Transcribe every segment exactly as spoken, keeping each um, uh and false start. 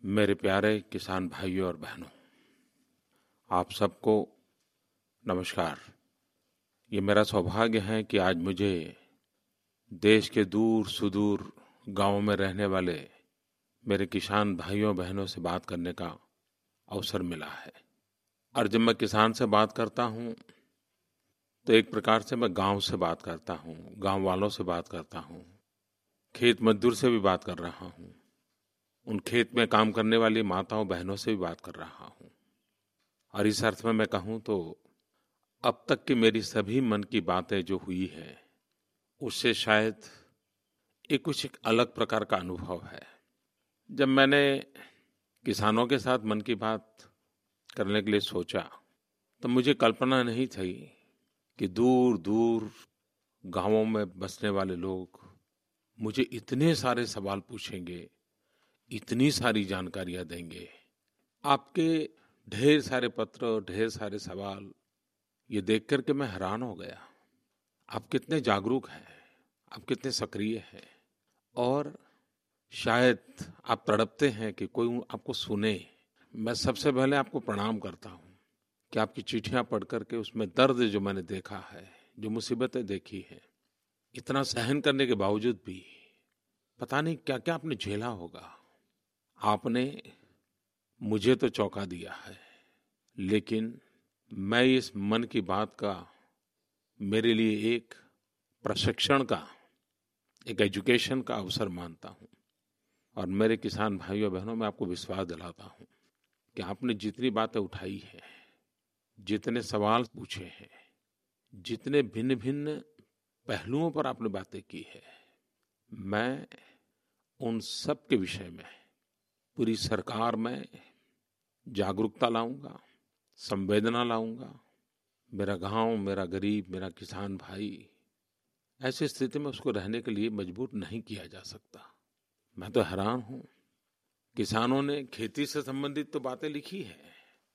मेरे प्यारे किसान भाइयों और बहनों, आप सबको नमस्कार। ये मेरा सौभाग्य है कि आज मुझे देश के दूर सुदूर गांवों में रहने वाले मेरे किसान भाइयों बहनों से बात करने का अवसर मिला है। और जब मैं किसान से बात करता हूँ तो एक प्रकार से मैं गांव से बात करता हूँ, गांव वालों से बात करता हूँ, खेत मजदूर से भी बात कर रहा हूँ, उन खेत में काम करने वाली माताओं बहनों से भी बात कर रहा हूँ। और इस अर्थ में मैं कहूँ तो अब तक की मेरी सभी मन की बातें जो हुई है उससे शायद एक कुछ एक अलग प्रकार का अनुभव है। जब मैंने किसानों के साथ मन की बात करने के लिए सोचा तो मुझे कल्पना नहीं थी कि दूर दूर गांवों में बसने वाले लोग मुझे इतने सारे सवाल पूछेंगे, इतनी सारी जानकारियां देंगे। आपके ढेर सारे पत्र, ढेर सारे सवाल, ये देख करके मैं हैरान हो गया। आप कितने जागरूक हैं, आप कितने सक्रिय हैं और शायद आप तड़पते हैं कि कोई आपको सुने। मैं सबसे पहले आपको प्रणाम करता हूँ कि आपकी चिट्ठियाँ पढ़ करके उसमें दर्द जो मैंने देखा है, जो मुसीबतें देखी हैं, इतना सहन करने के बावजूद भी पता नहीं क्या क्या आपने झेला होगा। आपने मुझे तो चौंका दिया है, लेकिन मैं इस मन की बात का मेरे लिए एक प्रशिक्षण का, एक एजुकेशन का अवसर मानता हूँ। और मेरे किसान भाइयों बहनों, मैं आपको विश्वास दिलाता हूँ कि आपने जितनी बातें उठाई हैं, जितने सवाल पूछे हैं, जितने भिन्न भिन्न पहलुओं पर आपने बातें की है, मैं उन सब के विषय में पूरी सरकार में जागरूकता लाऊंगा, संवेदना लाऊंगा। मेरा गांव, मेरा गरीब, मेरा किसान भाई ऐसी स्थिति में उसको रहने के लिए मजबूर नहीं किया जा सकता। मैं तो हैरान हूं, किसानों ने खेती से संबंधित तो बातें लिखी है,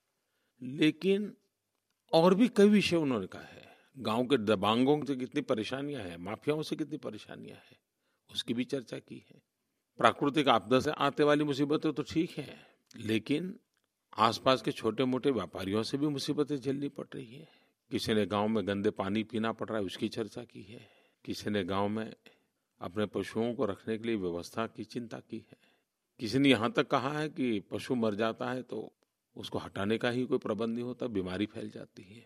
लेकिन और भी कई विषय उन्होंने कहा है। गांव के दबांगों से कितनी परेशानियां हैं, माफियाओं से कितनी परेशानियां हैं, उसकी भी चर्चा की है। प्राकृतिक आपदा से आते वाली मुसीबतें तो ठीक है, लेकिन आसपास के छोटे मोटे व्यापारियों से भी मुसीबतें झेलनी पड़ रही है। किसी ने गांव में गंदे पानी पीना पड़ रहा है, उसकी चर्चा की है। किसी ने गांव में अपने पशुओं को रखने के लिए व्यवस्था की चिंता की है। किसी ने यहाँ तक कहा है कि पशु मर जाता है तो उसको हटाने का ही कोई प्रबंध नहीं होता, बीमारी फैल जाती है।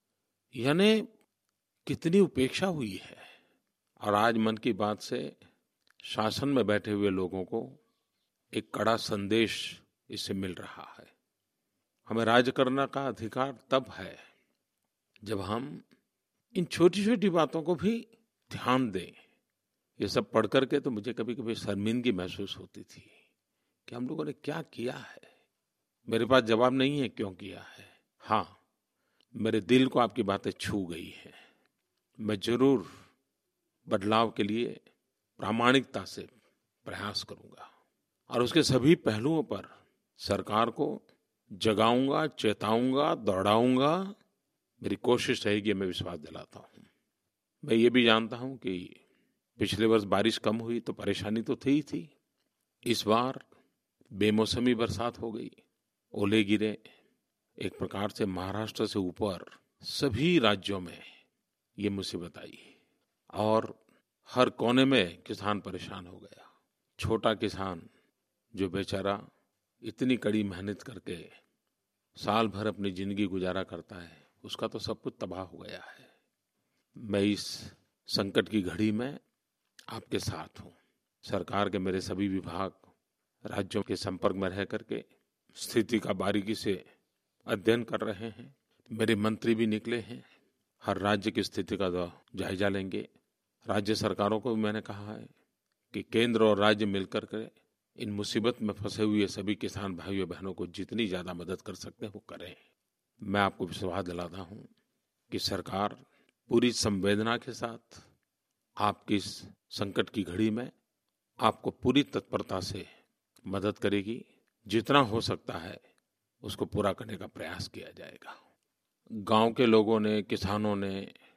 यानी कितनी उपेक्षा हुई है। और आज मन की बात से शासन में बैठे हुए लोगों को एक कड़ा संदेश इससे मिल रहा है। हमें राज करने का अधिकार तब है जब हम इन छोटी छोटी बातों को भी ध्यान दें। ये सब पढ़ करके तो मुझे कभी कभी शर्मिंदगी महसूस होती थी कि हम लोगों ने क्या किया है। मेरे पास जवाब नहीं है क्यों किया है। हाँ, मेरे दिल को आपकी बातें छू गई है। मैं जरूर बदलाव के लिए प्रामाणिकता से प्रयास करूंगा और उसके सभी पहलुओं पर सरकार को जगाऊंगा, चेताऊंगा, दौड़ाऊंगा। मेरी कोशिश रहेगी, मैं विश्वास दिलाता हूं। मैं ये भी जानता हूं कि पिछले वर्ष बारिश कम हुई तो परेशानी तो थी ही थी। इस बार बेमौसमी बरसात हो गई, ओले गिरे। एक प्रकार से महाराष्ट्र से ऊपर सभी राज्यों में ये मुसीबत आई और हर कोने में किसान परेशान हो गया। छोटा किसान जो बेचारा इतनी कड़ी मेहनत करके साल भर अपनी जिंदगी गुजारा करता है, उसका तो सब कुछ तबाह हो गया है। मैं इस संकट की घड़ी में आपके साथ हूँ। सरकार के मेरे सभी विभाग राज्यों के संपर्क में रह करके स्थिति का बारीकी से अध्ययन कर रहे हैं। मेरे मंत्री भी निकले हैं, हर राज्य की स्थिति का जायजा लेंगे। राज्य सरकारों को भी मैंने कहा है कि केंद्र और राज्य मिलकर के इन मुसीबत में फंसे हुए सभी किसान भाइयों बहनों को जितनी ज्यादा मदद कर सकते हैं वो करें। मैं आपको विश्वास दिलाता हूं कि सरकार पूरी संवेदना के साथ आपकी इस संकट की घड़ी में आपको पूरी तत्परता से मदद करेगी। जितना हो सकता है उसको पूरा करने का प्रयास किया जाएगा। गांव के लोगों ने, किसानों ने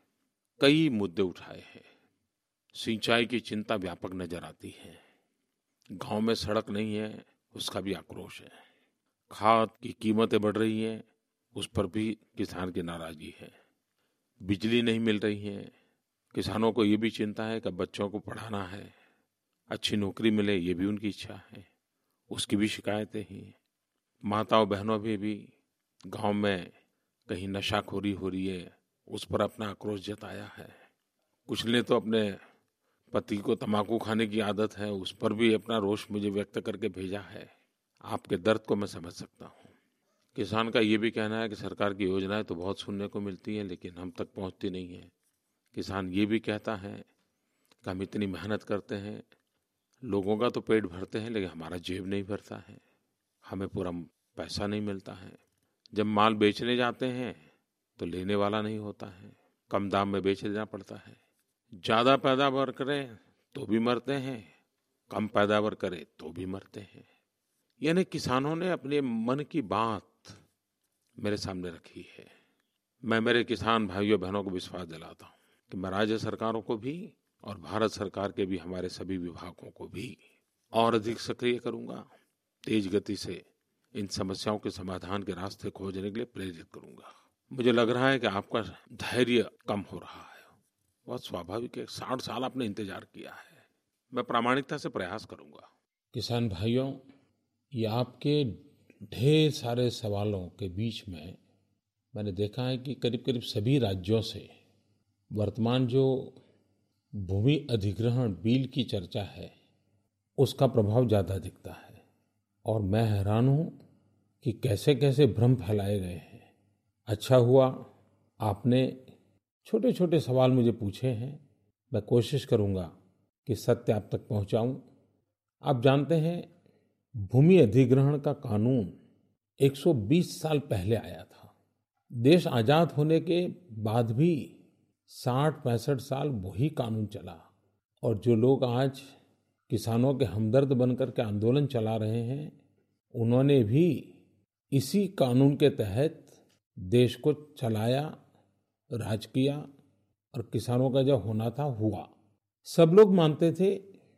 कई मुद्दे उठाए हैं। सिंचाई की चिंता व्यापक नजर आती है। गांव में सड़क नहीं है, उसका भी आक्रोश है। खाद की कीमतें बढ़ रही हैं, उस पर भी किसान की नाराजगी है। बिजली नहीं मिल रही है, किसानों को ये भी चिंता है कि बच्चों को पढ़ाना है, अच्छी नौकरी मिले, ये भी उनकी इच्छा है, उसकी भी शिकायतें हैं। माताओं बहनों भी भी गांव में कहीं नशाखोरी हो रही है, उस पर अपना आक्रोश जताया है। कुछ ने तो अपने पति को तम्बाकू खाने की आदत है, उस पर भी अपना रोष मुझे व्यक्त करके भेजा है। आपके दर्द को मैं समझ सकता हूँ। किसान का ये भी कहना है कि सरकार की योजनाएं तो बहुत सुनने को मिलती हैं, लेकिन हम तक पहुँचती नहीं है। किसान ये भी कहता है कि हम इतनी मेहनत करते हैं, लोगों का तो पेट भरते हैं, लेकिन हमारा जेब नहीं भरता है, हमें पूरा पैसा नहीं मिलता है। जब माल बेचने जाते हैं तो लेने वाला नहीं होता है, कम दाम में बेच देना पड़ता है। ज़्यादा पैदावार करें तो भी मरते हैं, कम पैदावार करें तो भी मरते हैं। यानी किसानों ने अपने मन की बात मेरे सामने रखी है। मैं मेरे किसान भाइयों बहनों को विश्वास दिलाता हूँ कि मैं राज्य सरकारों को भी और भारत सरकार के भी हमारे सभी विभागों को भी और अधिक सक्रिय करूँगा, तेज गति से इन समस्याओं के समाधान के रास्ते खोजने के लिए प्रेरित करूँगा। मुझे लग रहा है कि आपका धैर्य कम हो रहा है, बहुत स्वाभाविक है। साठ साल आपने इंतजार किया है, मैं प्रामाणिकता से प्रयास करूँगा। किसान भाइयों, ये आपके ढेर सारे सवालों के बीच में मैंने देखा है कि करीब करीब सभी राज्यों से वर्तमान जो भूमि अधिग्रहण बिल की चर्चा है उसका प्रभाव ज़्यादा दिखता है। और मैं हैरान हूँ कि कैसे कैसे भ्रम फैलाए गए हैं। अच्छा हुआ आपने छोटे छोटे सवाल मुझे पूछे हैं, मैं कोशिश करूँगा कि सत्य आप तक पहुँचाऊँ। आप जानते हैं भूमि अधिग्रहण का कानून एक सौ बीस साल पहले आया था। देश आज़ाद होने के बाद भी साठ पैंसठ साल वही कानून चला। और जो लोग आज किसानों के हमदर्द बनकर के आंदोलन चला रहे हैं, उन्होंने भी इसी कानून के तहत देश को चलाया, राज किया और किसानों का जो होना था हुआ। सब लोग मानते थे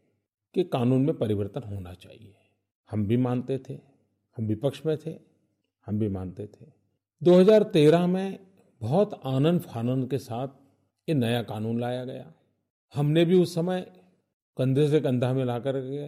कि कानून में परिवर्तन होना चाहिए। हम भी मानते थे, हम विपक्ष में थे, हम भी मानते थे। दो हज़ार तेरह में बहुत आनंद फानंद के साथ ये नया कानून लाया गया। हमने भी उस समय कंधे से कंधा मिला कर के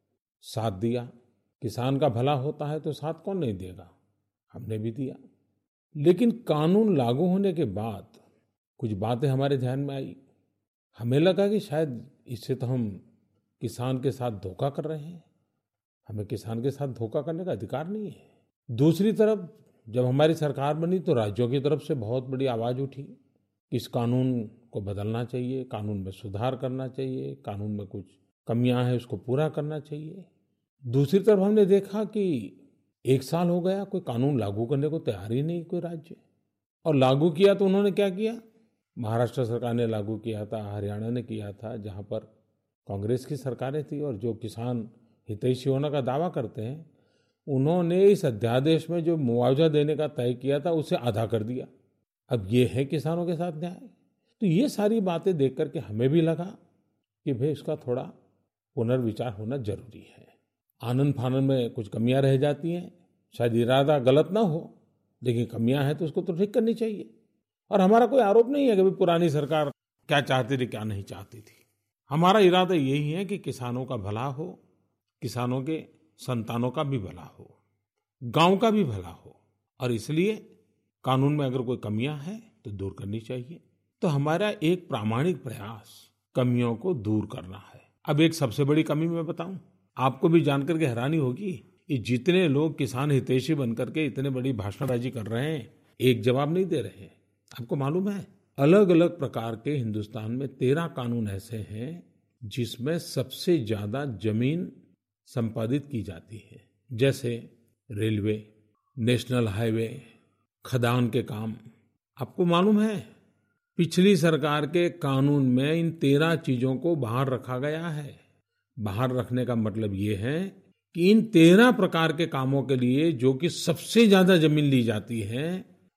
साथ दिया। किसान का भला होता है तो साथ कौन नहीं देगा, हमने भी दिया। लेकिन कानून लागू होने के बाद कुछ बातें हमारे ध्यान में आई। हमें लगा कि शायद इससे तो हम किसान के साथ धोखा कर रहे हैं, हमें किसान के साथ धोखा करने का अधिकार नहीं है। दूसरी तरफ जब हमारी सरकार बनी तो राज्यों की तरफ से बहुत बड़ी आवाज़ उठी कि इस कानून को बदलना चाहिए, कानून में सुधार करना चाहिए, कानून में कुछ कमियां हैं उसको पूरा करना चाहिए। दूसरी तरफ हमने देखा कि एक साल हो गया, कोई कानून लागू करने को तैयार ही नहीं कोई राज्य। और लागू किया तो उन्होंने क्या किया, महाराष्ट्र सरकार ने लागू किया था, हरियाणा ने किया था, जहाँ पर कांग्रेस की सरकारें थी और जो किसान हितैषी होने का दावा करते हैं, उन्होंने इस अध्यादेश में जो मुआवजा देने का तय किया था उसे आधा कर दिया। अब ये है किसानों के साथ न्याय। तो ये सारी बातें देख करके हमें भी लगा कि भाई इसका थोड़ा पुनर्विचार होना जरूरी है। आनंद फानंद में कुछ कमियां रह जाती हैं, शायद इरादा गलत ना हो, लेकिन कमियां हैं तो उसको तो ठीक करनी चाहिए। और हमारा कोई आरोप नहीं है कि भाई पुरानी सरकार क्या चाहती थी क्या नहीं चाहती थी। हमारा इरादा यही है कि किसानों का भला हो, किसानों के संतानों का भी भला हो, गांव का भी भला हो। और इसलिए कानून में अगर कोई कमियां हैं तो दूर करनी चाहिए। तो हमारा एक प्रामाणिक प्रयास कमियों को दूर करना है। अब एक सबसे बड़ी कमी मैं बताऊं, आपको भी जानकर के हैरानी होगी, ये जितने लोग किसान हितैषी बनकर के इतने बड़ी भाषणबाजी कर रहे हैं, एक जवाब नहीं दे रहे हैं। आपको मालूम है अलग अलग प्रकार के हिंदुस्तान में तेरह कानून ऐसे हैं जिसमें सबसे ज्यादा जमीन संपादित की जाती है, जैसे रेलवे, नेशनल हाईवे, खदान के काम। आपको मालूम है पिछली सरकार के कानून में इन तेरह चीजों को बाहर रखा गया है। बाहर रखने का मतलब ये है कि इन तेरह प्रकार के कामों के लिए जो कि सबसे ज्यादा जमीन ली जाती है,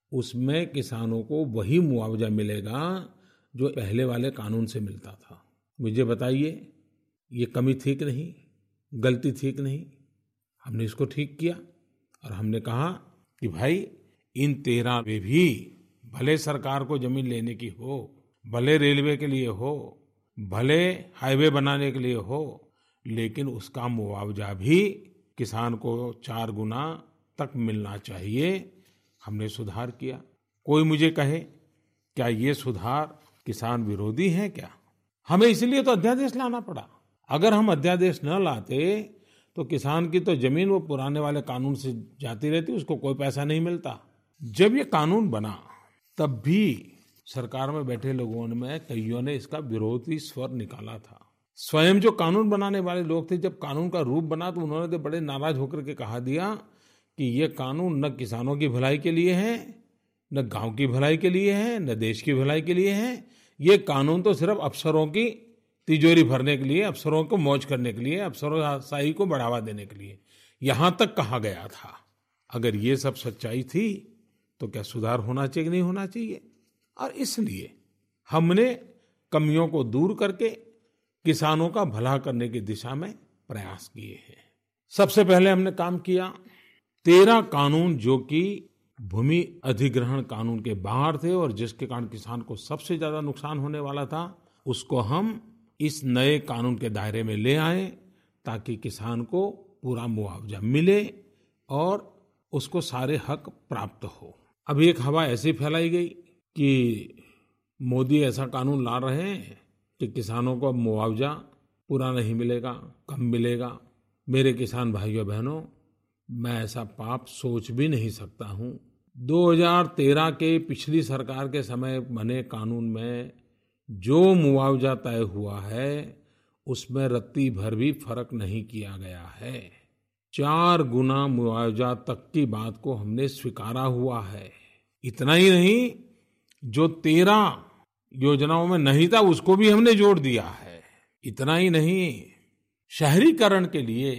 उसमें किसानों को वही मुआवजा मिलेगा जो पहले वाले कानून से मिलता था। मुझे बताइए, ये कमी ठीक नहीं, गलती ठीक नहीं? हमने इसको ठीक किया और हमने कहा कि भाई इन तेरह में भी भले सरकार को जमीन लेने की हो, भले रेलवे के लिए हो, भले हाईवे बनाने के लिए हो, लेकिन उसका मुआवजा भी किसान को चार गुना तक मिलना चाहिए। हमने सुधार किया। कोई मुझे कहे क्या ये सुधार किसान विरोधी है क्या? हमें इसलिए तो अध्यादेश लाना पड़ा। अगर हम अध्यादेश न लाते तो किसान की तो जमीन वो पुराने वाले कानून से जाती रहती, उसको कोई पैसा नहीं मिलता। जब ये कानून बना तब भी सरकार में बैठे लोगों में कईयों ने इसका विरोधी स्वर निकाला था। स्वयं जो कानून बनाने वाले लोग थे, जब कानून का रूप बना तो उन्होंने तो बड़े नाराज होकर के कहा दिया कि ये कानून न किसानों की भलाई के लिए है, न गांव की भलाई के लिए है, न देश की भलाई के लिए है। ये कानून तो सिर्फ अफसरों की तिजोरी भरने के लिए, अफसरों को मौज करने के लिए, अफसरशाही को बढ़ावा देने के लिए, यहां तक कहा गया था। अगर ये सब सच्चाई थी तो क्या सुधार होना चाहिए कि नहीं होना चाहिए? और इसलिए हमने कमियों को दूर करके किसानों का भला करने की दिशा में प्रयास किए हैं। सबसे पहले हमने काम किया, तेरह कानून जो कि भूमि अधिग्रहण कानून के बाहर थे और जिसके कारण किसान को सबसे ज्यादा नुकसान होने वाला था, उसको हम इस नए कानून के दायरे में ले आए ताकि किसान को पूरा मुआवजा मिले और उसको सारे हक प्राप्त हो। अभी एक हवा ऐसी फैलाई गई कि मोदी ऐसा कानून ला रहे हैं कि किसानों को अब मुआवजा पूरा नहीं मिलेगा, कम मिलेगा। मेरे किसान भाइयों बहनों, मैं ऐसा पाप सोच भी नहीं सकता हूं। दो हज़ार तेरह के पिछली सरकार के समय बने कानून में जो मुआवजा तय हुआ है उसमें रत्ती भर भी फर्क नहीं किया गया है। चार गुना मुआवजा तक की बात को हमने स्वीकारा हुआ है। इतना ही नहीं, जो तेरह योजनाओं में नहीं था उसको भी हमने जोड़ दिया है। इतना ही नहीं, शहरीकरण के लिए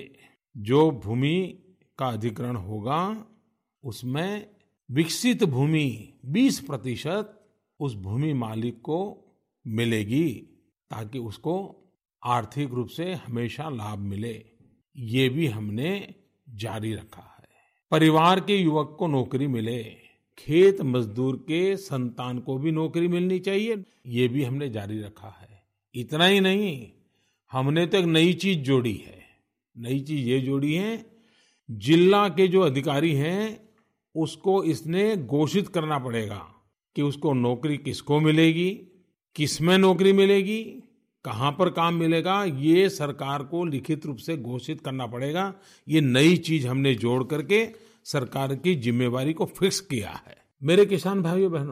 जो भूमि का अधिग्रहण होगा उसमें विकसित भूमि बीस प्रतिशत उस भूमि मालिक को मिलेगी ताकि उसको आर्थिक रूप से हमेशा लाभ मिले। ये भी हमने जारी रखा है। परिवार के युवक को नौकरी मिले, खेत मजदूर के संतान को भी नौकरी मिलनी चाहिए, ये भी हमने जारी रखा है। इतना ही नहीं, हमने तो एक नई चीज जोड़ी है। नई चीज ये जोड़ी है, जिला के जो अधिकारी हैं उसको इसने घोषित करना पड़ेगा कि उसको नौकरी किसको मिलेगी, किसमें नौकरी मिलेगी, कहां पर काम मिलेगा, ये सरकार को लिखित रूप से घोषित करना पड़ेगा। ये नई चीज हमने जोड़ करके सरकार की जिम्मेवारी को फिक्स किया है। मेरे किसान भाइयों बहनों,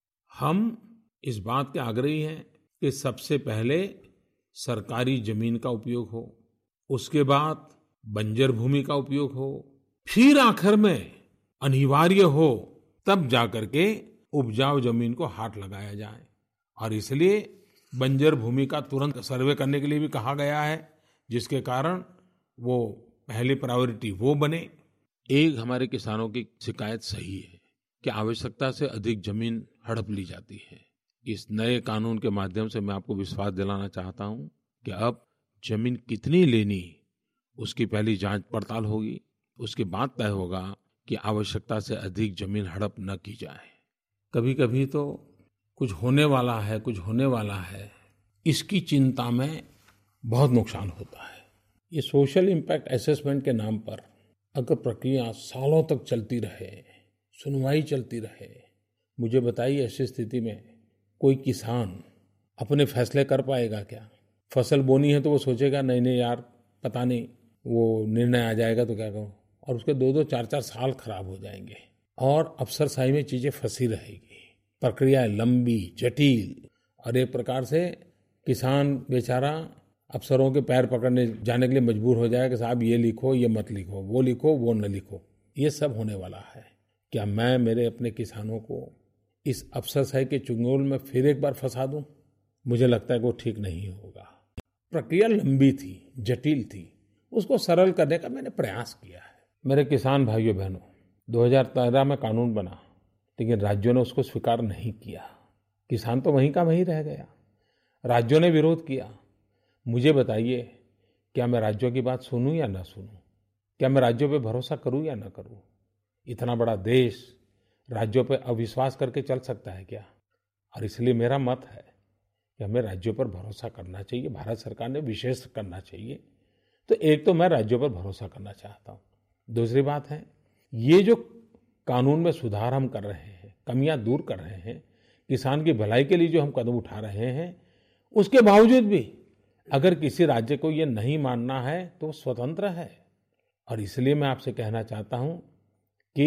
हम इस बात के आग्रही हैं कि सबसे पहले सरकारी जमीन का उपयोग हो, उसके बाद बंजर भूमि का उपयोग हो, फिर आखिर में अनिवार्य हो तब जाकर के उपजाऊ जमीन को हाथ लगाया जाए। और इसलिए बंजर भूमि का तुरंत सर्वे करने के लिए भी कहा गया है, जिसके कारण वो पहली प्रायोरिटी वो बने। एक हमारे किसानों की शिकायत सही है कि आवश्यकता से अधिक जमीन हड़प ली जाती है। इस नए कानून के माध्यम से मैं आपको विश्वास दिलाना चाहता हूं कि अब जमीन कितनी लेनी उसकी पहली जांच पड़ताल होगी, उसके बाद तय होगा कि आवश्यकता से अधिक जमीन हड़प न की जाए। कभी कभी तो कुछ होने वाला है, कुछ होने वाला है, इसकी चिंता में बहुत नुकसान होता है। ये सोशल इम्पैक्ट असेसमेंट के नाम पर अगर प्रक्रिया सालों तक चलती रहे, सुनवाई चलती रहे, मुझे बताइए ऐसी स्थिति में कोई किसान अपने फैसले कर पाएगा क्या? फसल बोनी है तो वो सोचेगा नहीं नहीं यार पता नहीं वो निर्णय आ जाएगा तो क्या करूं, और उसके दो दो चार चार साल खराब हो जाएंगे और अफसरशाही में चीजें फंसी रहेगी। प्रक्रिया लंबी, जटिल, और एक प्रकार से किसान बेचारा अफसरों के पैर पकड़ने जाने के लिए मजबूर हो जाएगा कि साहब ये लिखो, ये मत लिखो, वो लिखो, वो न लिखो। ये सब होने वाला है। क्या मैं मेरे अपने किसानों को इस अफसरशाही के चुंगल में फिर एक बार फंसा दूं? मुझे लगता है कि वो ठीक नहीं होगा। प्रक्रिया लंबी थी, जटिल थी, उसको सरल करने का मैंने प्रयास किया है। मेरे किसान भाइयों बहनों, दो हज़ार तेरह में कानून बना, लेकिन राज्यों ने उसको स्वीकार नहीं किया। किसान तो वहीं का वहीं रह गया, राज्यों ने विरोध किया। मुझे बताइए, क्या मैं राज्यों की बात सुनूं या ना सुनूं? क्या मैं राज्यों पे भरोसा करूं या ना करूं? इतना बड़ा देश राज्यों पे अविश्वास करके चल सकता है क्या? और इसलिए मेरा मत है कि हमें राज्यों पर भरोसा करना चाहिए, भारत सरकार ने विशेष करना चाहिए। तो एक तो मैं राज्यों पर भरोसा करना चाहता हूँ। दूसरी बात है, ये जो कानून में सुधार हम कर रहे हैं, कमियां दूर कर रहे हैं, किसान की भलाई के लिए जो हम कदम उठा रहे हैं, उसके बावजूद भी अगर किसी राज्य को ये नहीं मानना है तो वो स्वतंत्र है। और इसलिए मैं आपसे कहना चाहता हूँ कि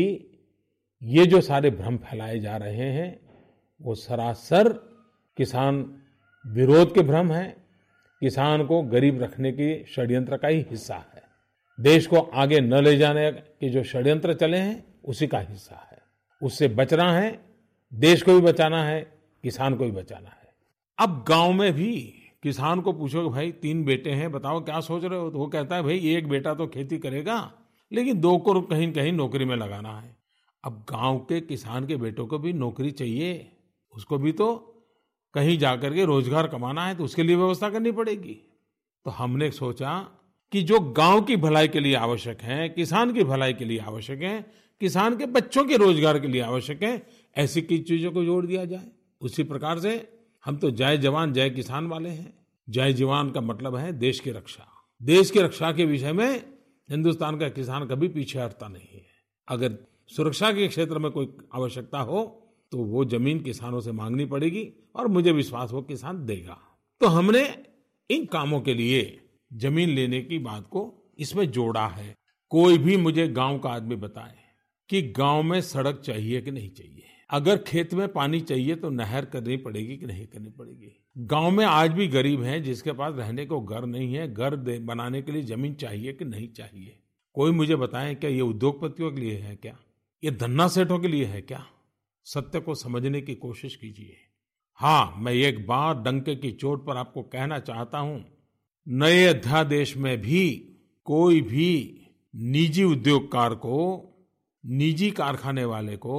ये जो सारे भ्रम फैलाए जा रहे हैं वो सरासर किसान विरोध के भ्रम है, किसान को गरीब रखने की षड्यंत्र का ही हिस्सा है। देश को आगे न ले जाने के जो षड्यंत्र चले हैं उसी का हिस्सा है। उससे बचना है, देश को भी बचाना है, किसान को भी बचाना है। अब गांव में भी किसान को पूछो कि भाई तीन बेटे हैं, बताओ क्या सोच रहे हो? तो वो कहता है भाई एक बेटा तो खेती करेगा, लेकिन दो को कहीं कहीं नौकरी में लगाना है। अब गांव के किसान के बेटों को भी नौकरी चाहिए, उसको भी तो कहीं जाकर के रोजगार कमाना है, तो उसके लिए व्यवस्था करनी पड़ेगी। तो हमने सोचा कि जो गांव की भलाई के लिए आवश्यक है, किसान की भलाई के लिए आवश्यक है, किसान के बच्चों के रोजगार के लिए आवश्यक है, ऐसी की चीजों को जोड़ दिया जाए। उसी प्रकार से हम तो जय जवान जय किसान वाले हैं। जय जवान का मतलब है देश की रक्षा। देश की रक्षा के विषय में हिंदुस्तान का किसान कभी पीछे हटता नहीं है। अगर सुरक्षा के क्षेत्र में कोई आवश्यकता हो तो वो जमीन किसानों से मांगनी पड़ेगी और मुझे विश्वास वो किसान देगा। तो हमने इन कामों के लिए जमीन लेने की बात को इसमें जोड़ा है। कोई भी मुझे गांव का आदमी बताए कि गांव में सड़क चाहिए कि नहीं चाहिए, अगर खेत में पानी चाहिए तो नहर करनी पड़ेगी कि नहीं करनी पड़ेगी। गांव में आज भी गरीब हैं जिसके पास रहने को घर नहीं है, घर बनाने के लिए जमीन चाहिए कि नहीं चाहिए। कोई मुझे बताएं, क्या ये उद्योगपतियों के लिए है, क्या ये धन्ना सेठों के लिए है क्या? सत्य को समझने की कोशिश कीजिए। हाँ, मैं एक बार डंके की चोट पर आपको कहना चाहता हूं, नए अध्यादेश में भी कोई भी निजी उद्योगकार को, निजी कारखाने वाले को,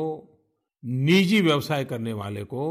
निजी व्यवसाय करने वाले को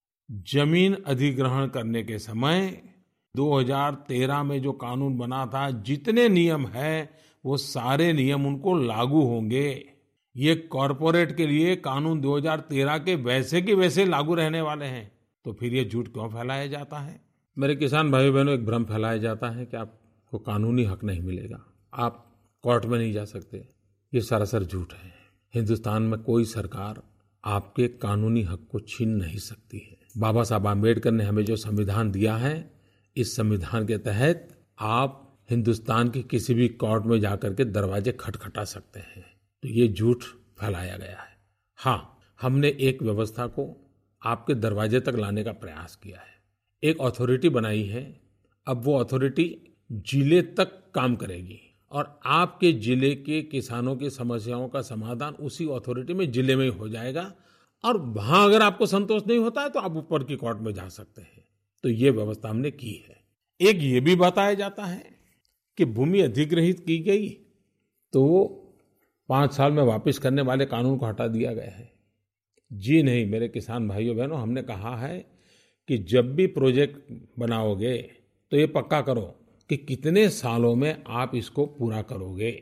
जमीन अधिग्रहण करने के समय दो हज़ार तेरह में जो कानून बना था, जितने नियम है वो सारे नियम उनको लागू होंगे। ये कॉरपोरेट के लिए कानून दो हज़ार तेरह के वैसे के वैसे लागू रहने वाले हैं। तो फिर ये झूठ क्यों फैलाया जाता है? मेरे किसान भाई बहनों, एक भ्रम फैलाया जाता है कि आपको कानूनी हक नहीं मिलेगा, आप कोर्ट में नहीं जा सकते। ये सरासर झूठ है। हिंदुस्तान में कोई सरकार आपके कानूनी हक को छीन नहीं सकती है। बाबा साहब आम्बेडकर ने हमें जो संविधान दिया है, इस संविधान के तहत आप हिंदुस्तान के किसी भी कोर्ट में जाकर के दरवाजे खटखटा सकते हैं। तो ये झूठ फैलाया गया है। हाँ, हमने एक व्यवस्था को आपके दरवाजे तक लाने का प्रयास किया है। एक अथॉरिटी बनाई है। अब वो अथॉरिटी जिले तक काम करेगी और आपके जिले के किसानों की समस्याओं का समाधान उसी अथॉरिटी में, जिले में ही हो जाएगा। और वहां अगर आपको संतोष नहीं होता है तो आप ऊपर की कोर्ट में जा सकते हैं। तो ये व्यवस्था हमने की है। एक ये भी बताया जाता है कि भूमि अधिग्रहित की गई तो पांच साल में वापस करने वाले कानून को हटा दिया गया है। जी नहीं मेरे किसान भाइयों बहनों, हमने कहा है कि जब भी प्रोजेक्ट बनाओगे तो ये पक्का करो कि कितने सालों में आप इसको पूरा करोगे,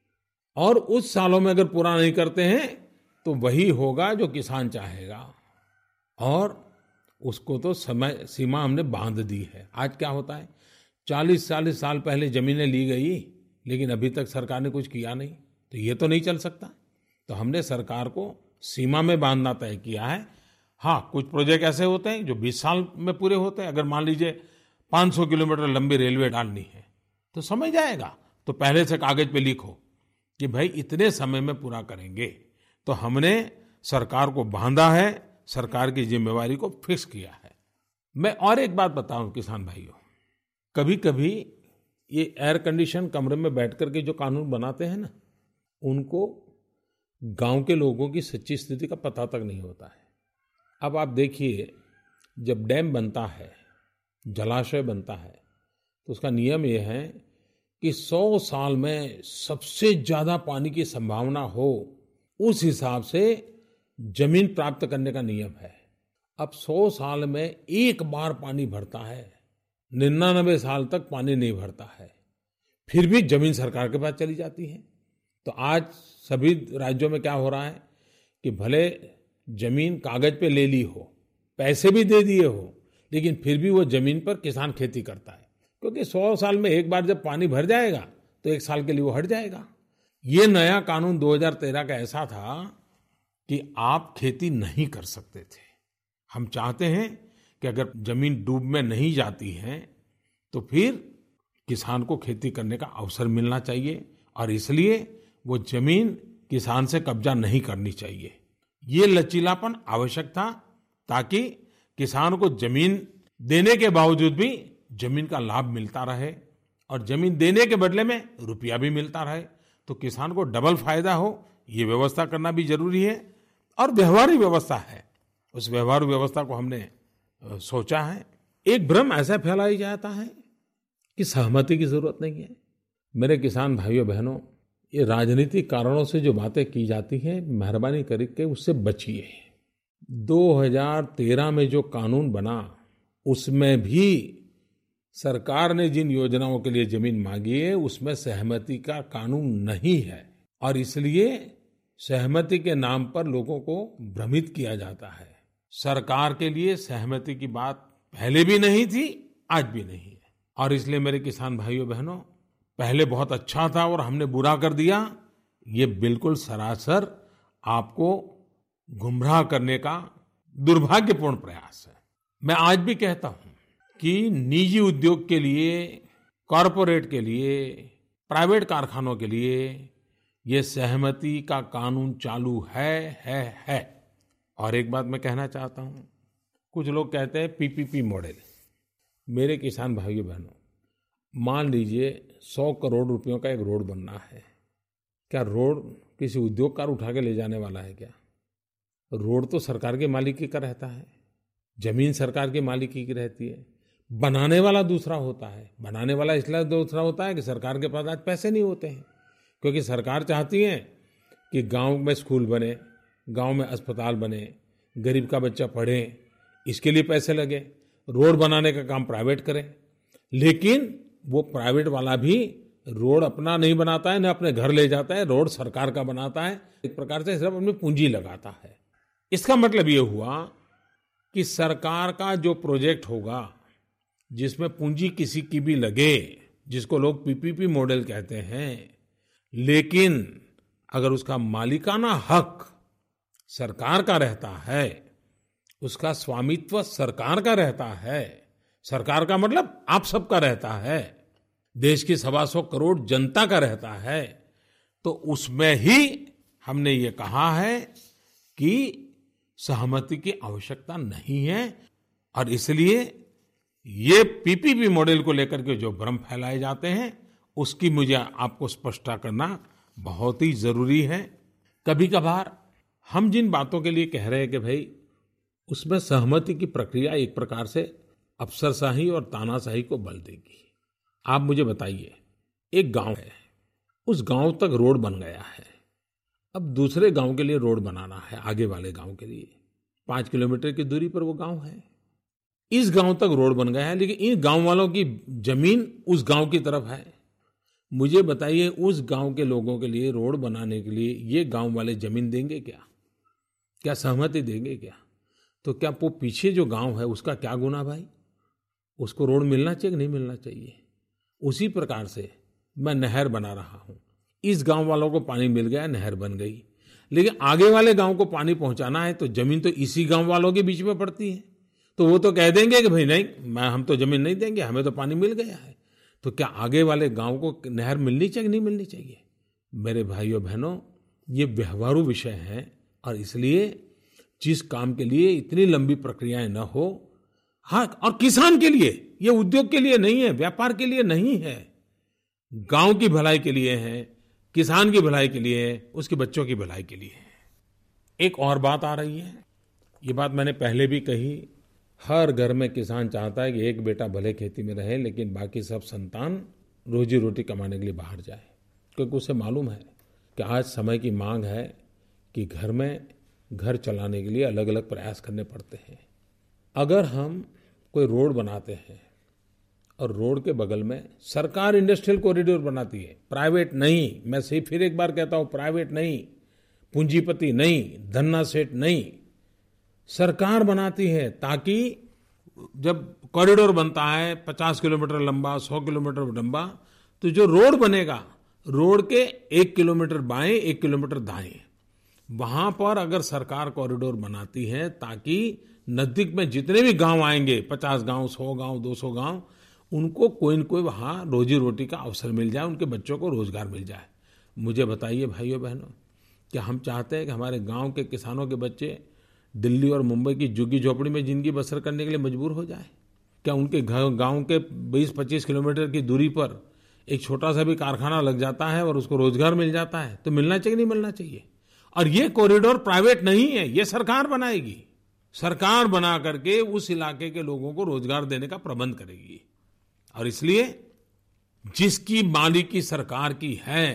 और उस सालों में अगर पूरा नहीं करते हैं तो वही होगा जो किसान चाहेगा। और उसको तो समय सीमा हमने बांध दी है। आज क्या होता है, चालीस चालीस साल पहले जमीनें ली गई लेकिन अभी तक सरकार ने कुछ किया नहीं, तो ये तो नहीं चल सकता। तो हमने सरकार को सीमा में बांधना तय किया है। हाँ, कुछ प्रोजेक्ट ऐसे होते हैं जो बीस साल में पूरे होते हैं। अगर मान लीजिए पाँच सौ किलोमीटर लंबी रेलवे डालनी है तो समय जाएगा, तो पहले से कागज पे लिखो कि भाई इतने समय में पूरा करेंगे। तो हमने सरकार को बांधा है, सरकार की जिम्मेवारी को फिक्स किया है। मैं और एक बात बताऊं किसान भाइयों, कभी कभी ये एयर कंडीशन कमरे में बैठ करके जो कानून बनाते हैं ना, उनको गांव के लोगों की सच्ची स्थिति का पता तक नहीं होता है। अब आप देखिए, जब डैम बनता है, जलाशय बनता है, तो उसका नियम यह है कि सौ साल में सबसे ज्यादा पानी की संभावना हो, उस हिसाब से जमीन प्राप्त करने का नियम है। अब सौ साल में एक बार पानी भरता है, निन्यानवे साल तक पानी नहीं भरता है, फिर भी जमीन सरकार के पास चली जाती है। तो आज सभी राज्यों में क्या हो रहा है कि भले जमीन कागज पे ले ली हो, पैसे भी दे दिए हो, लेकिन फिर भी वो जमीन पर किसान खेती करता है, क्योंकि सौ साल में एक बार जब पानी भर जाएगा तो एक साल के लिए वो हट जाएगा। ये नया कानून दो हज़ार तेरह का ऐसा था कि आप खेती नहीं कर सकते थे। हम चाहते हैं कि अगर जमीन डूब में नहीं जाती है तो फिर किसान को खेती करने का अवसर मिलना चाहिए, और इसलिए वो जमीन किसान से कब्जा नहीं करनी चाहिए। ये लचीलापन आवश्यक था ताकि किसान को जमीन देने के बावजूद भी जमीन का लाभ मिलता रहे, और जमीन देने के बदले में रुपया भी मिलता रहे, तो किसान को डबल फायदा हो, ये व्यवस्था करना भी जरूरी है। और व्यवहारिक व्यवस्था है, उस व्यवहारिक व्यवस्था को हमने सोचा है। एक भ्रम ऐसा फैलाई जाता है कि सहमति की जरूरत नहीं है। मेरे किसान भाइयों बहनों, ये राजनीतिक कारणों से जो बातें की जाती हैं, मेहरबानी करके उससे बचिए। दो हज़ार तेरह में जो कानून बना उसमें भी सरकार ने जिन योजनाओं के लिए जमीन मांगी है उसमें सहमति का कानून नहीं है, और इसलिए सहमति के नाम पर लोगों को भ्रमित किया जाता है। सरकार के लिए सहमति की बात पहले भी नहीं थी, आज भी नहीं है। और इसलिए मेरे किसान भाइयों बहनों, पहले बहुत अच्छा था और हमने बुरा कर दिया, ये बिल्कुल सरासर आपको गुमराह करने का दुर्भाग्यपूर्ण प्रयास है। मैं आज भी कहता हूं कि निजी उद्योग के लिए, कॉरपोरेट के लिए, प्राइवेट कारखानों के लिए ये सहमति का कानून चालू है है है और एक बात मैं कहना चाहता हूं, कुछ लोग कहते हैं पीपीपी मॉडल। मेरे किसान भाइयों बहनों, मान लीजिए सौ करोड़ रुपयों का एक रोड बनना है, क्या रोड किसी उद्योगकार उठा के ले जाने वाला है क्या? रोड तो सरकार के मालिकी का रहता है, जमीन सरकार के मालिकी की रहती है, बनाने वाला दूसरा होता है। बनाने वाला इसलिए दूसरा होता है कि सरकार के पास आज पैसे नहीं होते हैं, क्योंकि सरकार चाहती है कि गांव में स्कूल बने, गांव में अस्पताल बने, गरीब का बच्चा पढ़े, इसके लिए पैसे लगे। रोड बनाने का काम प्राइवेट करे, लेकिन वो प्राइवेट वाला भी रोड अपना नहीं बनाता है, न अपने घर ले जाता है, रोड सरकार का बनाता है। एक प्रकार से सिर्फ अपनी पूंजी लगाता है। इसका मतलब ये हुआ कि सरकार का जो प्रोजेक्ट होगा जिसमें पूंजी किसी की भी लगे, जिसको लोग पीपीपी मॉडल कहते हैं, लेकिन अगर उसका मालिकाना हक सरकार का रहता है, उसका स्वामित्व सरकार का रहता है, सरकार का मतलब आप सबका रहता है, देश की सवा सौ करोड़ जनता का रहता है, तो उसमें ही हमने ये कहा है कि सहमति की आवश्यकता नहीं है। और इसलिए ये पीपीपी मॉडल को लेकर के जो भ्रम फैलाए जाते हैं, उसकी मुझे आपको स्पष्टता करना बहुत ही जरूरी है। कभी कभार हम जिन बातों के लिए कह रहे हैं कि भाई उसमें सहमति की प्रक्रिया एक प्रकार से अफसरशाही और तानाशाही को बल देगी। आप मुझे बताइए, एक गांव है, उस गांव तक रोड बन गया है, अब दूसरे गांव के लिए रोड बनाना है, आगे वाले गांव के लिए, पांच किलोमीटर की दूरी पर वो गांव है। इस गांव तक रोड बन गया है, लेकिन इन गांव वालों की जमीन उस गांव की तरफ है। मुझे बताइए, उस गांव के लोगों के लिए रोड बनाने के लिए ये गांव वाले जमीन देंगे क्या? क्या सहमति देंगे क्या? तो क्या वो पीछे जो गांव है उसका क्या गुनाह भाई? उसको रोड मिलना चाहिए कि नहीं मिलना चाहिए? उसी प्रकार से मैं नहर बना रहा हूं, इस गांव वालों को पानी मिल गया, नहर बन गई, लेकिन आगे वाले गांव को पानी पहुंचाना है तो जमीन तो इसी गांव वालों के बीच में पड़ती है। तो वो तो कह देंगे कि भाई नहीं, मैं हम तो जमीन नहीं देंगे, हमें तो पानी मिल गया है। तो क्या आगे वाले गांव को नहर मिलनी चाहिए नहीं मिलनी चाहिए? मेरे भाइयों बहनों, ये व्यवहारु विषय है, और इसलिए जिस काम के लिए इतनी लंबी प्रक्रियाएं न हो, हाँ, और किसान के लिए, ये उद्योग के लिए नहीं है, व्यापार के लिए नहीं है, गांव की भलाई के लिए है, किसान की भलाई के लिए है, उसके बच्चों की भलाई के लिए है। एक और बात आ रही है, ये बात मैंने पहले भी कही, हर घर में किसान चाहता है कि एक बेटा भले खेती में रहे, लेकिन बाकी सब संतान रोजी रोटी कमाने के लिए बाहर जाए, क्योंकि उसे मालूम है कि आज समय की मांग है कि घर में घर चलाने के लिए अलग अलग प्रयास करने पड़ते हैं। अगर हम कोई रोड बनाते हैं और रोड के बगल में सरकार इंडस्ट्रियल कॉरिडोर बनाती है, प्राइवेट नहीं। मैं सही फिर एक बार कहता हूं, प्राइवेट नहीं, पूंजीपति नहीं, धन्ना सेठ नहीं, सरकार बनाती है, ताकि जब कॉरिडोर बनता है पचास किलोमीटर लंबा, सौ किलोमीटर लंबा, तो जो रोड बनेगा, रोड के एक किलोमीटर बाएं, एक किलोमीटर दाएं, वहां पर अगर सरकार कॉरिडोर बनाती है ताकि नजदीक में जितने भी गांव आएंगे, पचास गांव, सौ गांव, दो सौ गांव, उनको कोई न कोई वहां रोजी रोटी का अवसर मिल जाए, उनके बच्चों को रोजगार मिल जाए। मुझे बताइए भाइयों बहनों, क्या हम चाहते हैं कि हमारे गांव के किसानों के बच्चे दिल्ली और मुंबई की झुग्गी झोपड़ी में जिंदगी बसर करने के लिए मजबूर हो जाए? क्या उनके गांव के बीस पच्चीस किलोमीटर की दूरी पर एक छोटा सा भी कारखाना लग जाता है और उसको रोजगार मिल जाता है, तो मिलना चाहिए नहीं मिलना चाहिए? और ये कॉरिडोर प्राइवेट नहीं है, ये सरकार बनाएगी। सरकार बना करके उस इलाके के लोगों को रोजगार देने का प्रबंध करेगी। और इसलिए जिसकी मालिकी सरकार की है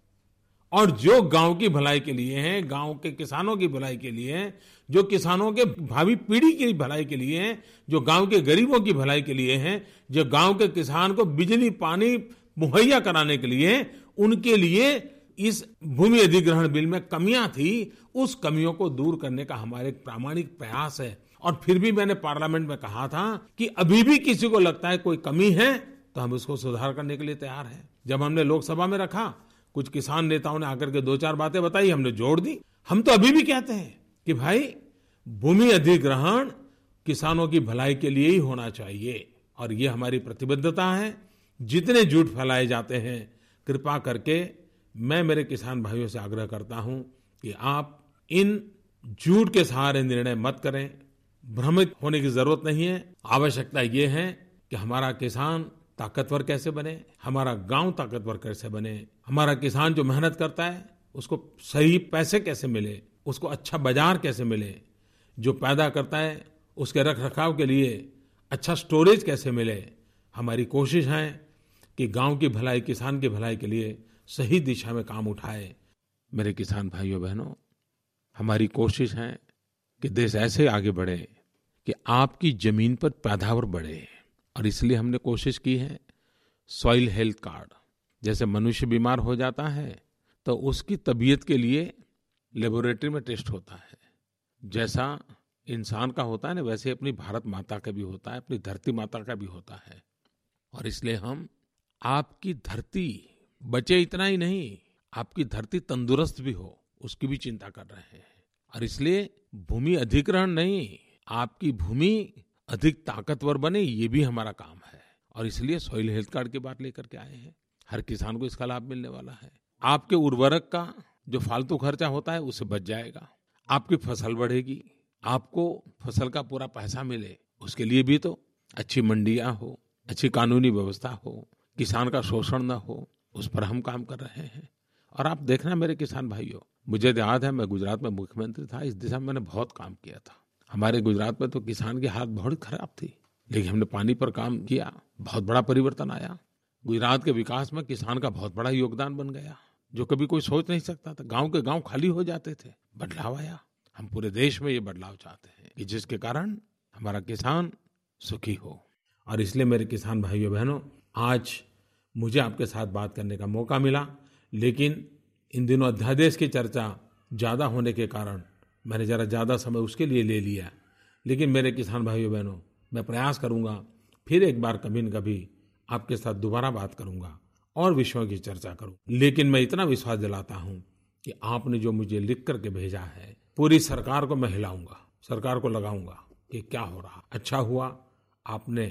और जो गांव की भलाई के लिए है, गांव के किसानों की भलाई के लिए है, जो किसानों के भावी पीढ़ी की भलाई के लिए है, जो गांव के गरीबों की भलाई के लिए है, जो गांव के किसान को बिजली पानी मुहैया कराने के लिए, उनके लिए इस भूमि अधिग्रहण बिल में कमियां थी, उस कमियों को दूर करने का हमारे प्रामाणिक प्रयास है। और फिर भी मैंने पार्लियामेंट में कहा था कि अभी भी किसी को लगता है कोई कमी है तो हम उसको सुधार करने के लिए तैयार हैं। जब हमने लोकसभा में रखा, कुछ किसान नेताओं ने आकर के दो चार बातें बताई, हमने जोड़ दी। हम तो अभी भी कहते हैं कि भाई भूमि अधिग्रहण किसानों की भलाई के लिए ही होना चाहिए, और ये हमारी प्रतिबद्धता है। जितने झूठ फैलाए जाते हैं, कृपा करके मैं मेरे किसान भाइयों से आग्रह करता हूं कि आप इन झूठ के सहारे निर्णय मत करें। भ्रमित होने की जरूरत नहीं है। आवश्यकता ये है कि हमारा किसान ताकतवर कैसे बने, हमारा गांव ताकतवर कैसे बने, हमारा किसान जो मेहनत करता है उसको सही पैसे कैसे मिले, उसको अच्छा बाजार कैसे मिले, जो पैदा करता है उसके रख रखाव के लिए अच्छा स्टोरेज कैसे मिले। हमारी कोशिश है कि गांव की भलाई, किसान की भलाई के लिए सही दिशा में काम उठाए। मेरे किसान भाइयों बहनों, हमारी कोशिश है कि देश ऐसे आगे बढ़े कि आपकी जमीन पर पैदावार बढ़े, और इसलिए हमने कोशिश की है सॉइल हेल्थ कार्ड। जैसे मनुष्य बीमार हो जाता है तो उसकी तबीयत के लिए लेबोरेटरी में टेस्ट होता है, जैसा इंसान का होता है ना, वैसे अपनी भारत माता का भी होता है, अपनी धरती माता का भी होता है। और इसलिए हम आपकी धरती बचे इतना ही नहीं, आपकी धरती तंदुरुस्त भी हो, उसकी भी चिंता कर रहे हैं। और इसलिए भूमि अधिग्रहण नहीं, आपकी भूमि अधिक ताकतवर बने, ये भी हमारा काम है। और इसलिए सॉइल हेल्थ कार्ड की बात लेकर के आए हैं। हर किसान को इसका लाभ मिलने वाला है। आपके उर्वरक का जो फालतू खर्चा होता है उससे बच जाएगा, आपकी फसल बढ़ेगी, आपको फसल का पूरा पैसा मिले, उसके लिए भी तो अच्छी मंडियां हो, अच्छी कानूनी व्यवस्था हो, किसान का शोषण न हो, उस पर हम काम कर रहे हैं। और आप देखना मेरे किसान भाइयों, मुझे याद है मैं गुजरात में मुख्यमंत्री था, इस दिशा में मैंने बहुत काम किया था। हमारे गुजरात में तो किसान की हालत बहुत खराब थी, लेकिन हमने पानी पर काम किया, बहुत बड़ा परिवर्तन आया। गुजरात के विकास में किसान का बहुत बड़ा योगदान बन गया, जो कभी कोई सोच नहीं सकता था। गांव के गांव खाली हो जाते थे, बदलाव आया। हम पूरे देश में ये बदलाव चाहते हैं कि जिसके कारण हमारा किसान सुखी हो। और इसलिए मेरे किसान भाइयों बहनों, आज मुझे आपके साथ बात करने का मौका मिला, लेकिन इन दिनों अध्यादेश की चर्चा ज्यादा होने के कारण मैंने जरा ज्यादा समय उसके लिए ले लिया। लेकिन मेरे किसान भाइयों बहनों, मैं प्रयास करूंगा फिर एक बार कभी न कभी आपके साथ दोबारा बात करूंगा और विषयों की चर्चा करूं। लेकिन मैं इतना विश्वास दिलाता हूं कि आपने जो मुझे लिख करके भेजा है, पूरी सरकार को मैं हिलाऊंगा, सरकार को लगाऊंगा कि क्या हो रहा। अच्छा हुआ आपने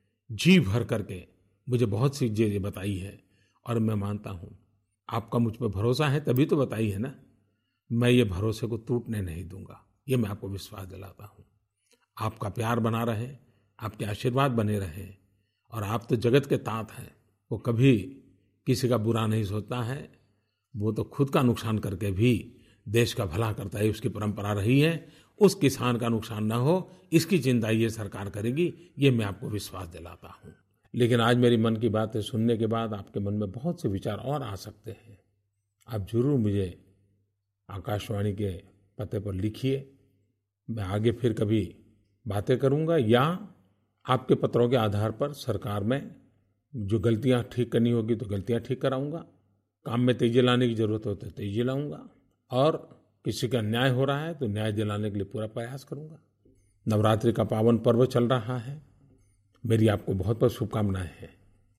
जी भर करके मुझे बहुत सी चीजें बताई है, और मैं मानता हूं आपका मुझ पर भरोसा है तभी तो बताई है ना। मैं ये भरोसे को टूटने नहीं दूंगा, ये मैं आपको विश्वास दिलाता हूं। आपका प्यार बना रहे, आपके आशीर्वाद बने रहे। और आप तो जगत के तात हैं, वो कभी किसी का बुरा नहीं सोचता है, वो तो खुद का नुकसान करके भी देश का भला करता है, उसकी परंपरा रही है। उस किसान का नुकसान ना हो, इसकी चिंता ये सरकार करेगी, ये मैं आपको विश्वास दिलाता हूं। लेकिन आज मेरी मन की बातें सुनने के बाद आपके मन में बहुत से विचार और आ सकते हैं। आप जरूर मुझे आकाशवाणी के पते पर लिखिए, मैं आगे फिर कभी बातें करूंगा, या आपके पत्रों के आधार पर सरकार में जो गलतियाँ ठीक करनी होगी तो गलतियाँ ठीक कराऊंगा, काम में तेजी लाने की ज़रूरत हो तो तेजी लाऊंगा, और किसी का अन्याय हो रहा है तो न्याय दिलाने के लिए पूरा प्रयास करूंगा। नवरात्रि का पावन पर्व चल रहा है, मेरी आपको बहुत बहुत शुभकामनाएं हैं।